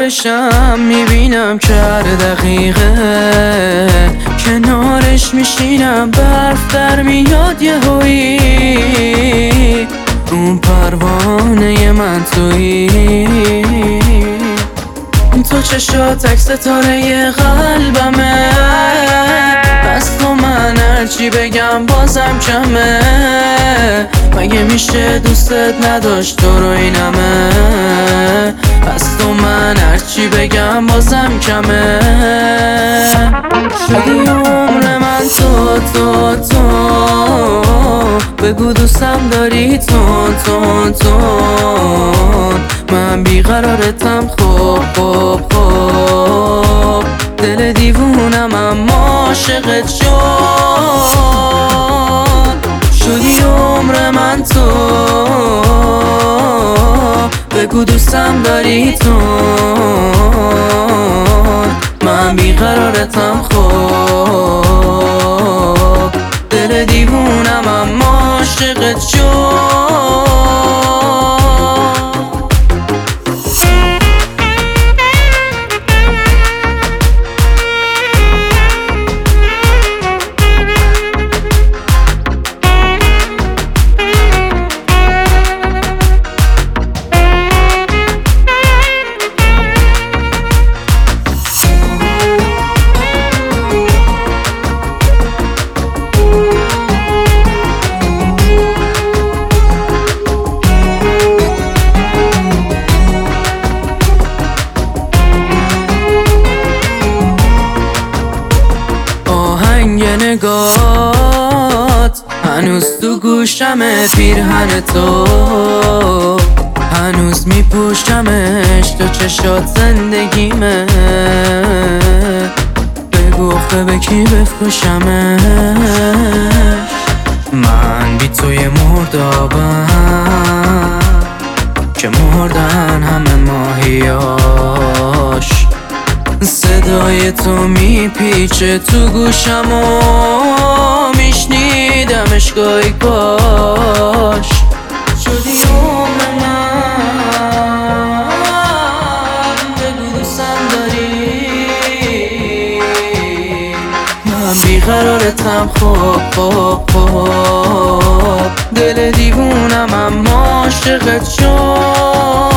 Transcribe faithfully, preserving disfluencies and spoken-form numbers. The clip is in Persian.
کنارشم میبینم که هر دقیقه کنارش میشینم برف در میاد یهویی اون پروانه من تویی تو چشات عکس ستاره قلبمه بس تو من هرچی بگم بازم کمه مگه میشه دوستت نداشت تو رو اینمه بس تو من هرچی بگم بازم کمه شدی عمر من تو تو تو بگو دوستم داری تون تون تون من بیقرارتم خوب خوب خوب دل دیوونم اما عاشقت شد شدی عمر من تو بگو دوستم داری تو من بیقرارتم خوب دل دیوونم اما عاشقت شد نگات هنوز تو گوشمه پیرهن تو هنوز میپوشمش تو چشات زندگیمه بگو آخه به کی بفروشمش من بی توی مردابم که مردن همه ماهیاش صدای تو میپیچه تو گوشم و میشنیدمش گاهی کاش شدی عمر من بگو دوستم داری من بیقرارتم خوب خوب خوب دل دیوونم اما عاشقت شد